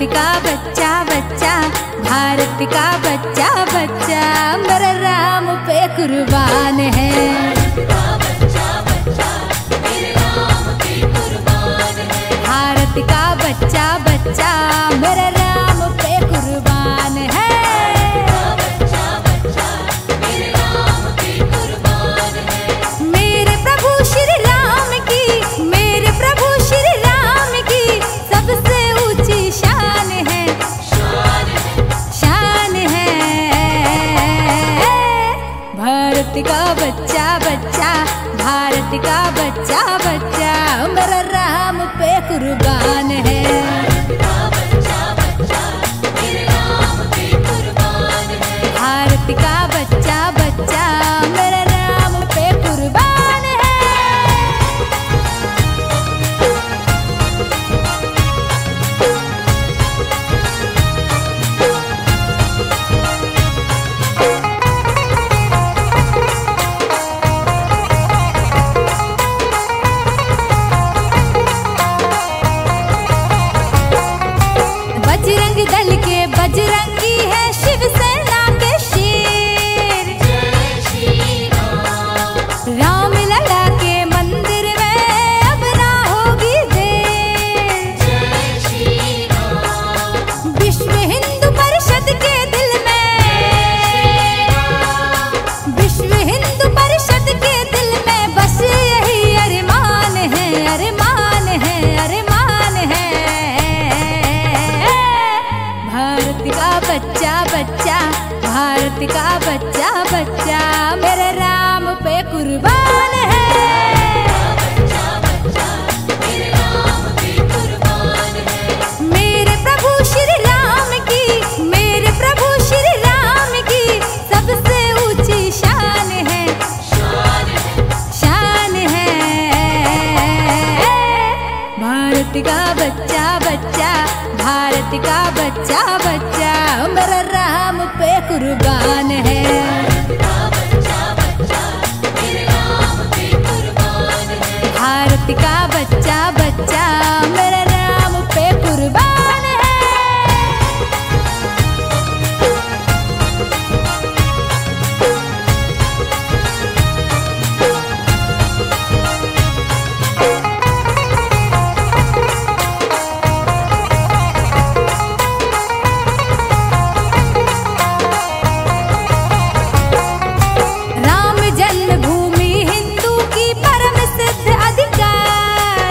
का बच्चा बच्चा, भारत का बच्चा बच्चा, मेरा राम पे कुर्बान है। भारत का बच्चा बच्चा, मेरा राम पे कुर्बान है। मेरे प्रभु श्री राम की, मेरे प्रभु श्री राम की सबसे ऊंची शान है, शान है। भारत का बच्चा बच्चा, भारत का बच्चा बच्चा, मेरा राम पे कुर्बान है। भारत का बच्चा बच्चा, मेरा राम पे कुर्बान है। बजरंग दल के बजरंगी है, शिवसेना के शेर। राम लला के मंदिर में अब ना होगी देर। विश्व हिंदू परिषद के दिल में, विश्व हिंदू परिषद के दिल में बस यही अरमान है, अरमान है, अरमान है। भारत का बच्चा बच्चा, भारत का बच्चा बच्चा, मेरे राम पे कुर्बान है। मेरे प्रभु श्री राम की, मेरे प्रभु श्री राम की सबसे ऊंची शान है, शान है। भारत का बच्चा बच्चा, भारत का बच्चा बच्चा, मेरा राम पे कुर्बान है। भारत का बच्चा बच्चा, मेरा राम पे कुर्बान है। राम जन्मभूमि हिंदू की परम सिद्ध अधिकार।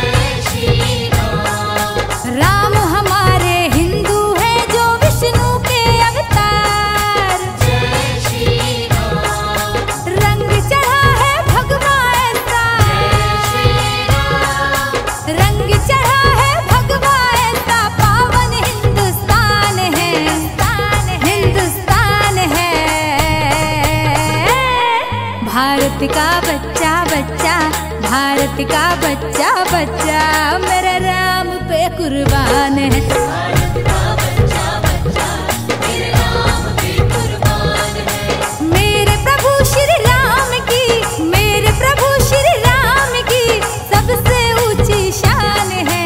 राम हमारे हिंदू है जो विष्णु के अवतार। रंग चढ़ा है भगवा ऐसा, रंग चढ़ा है भगवा ऐसा, पावन हिंदुस्तान है, हिंदुस्तान है। भारत का बच्चा बच्चा, भारत का बच्चा बच्चा, मेरा राम पे कुर्बान है। मेरे प्रभु श्री राम की, मेरे प्रभु श्री राम की सबसे ऊंची शान है,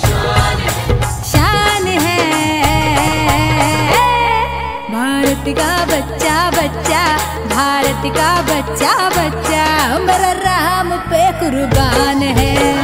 शान है। भारत का बच्चा बच्चा, भारत का बच्चा बच्चा, मेरा राम पे कुर्बान है।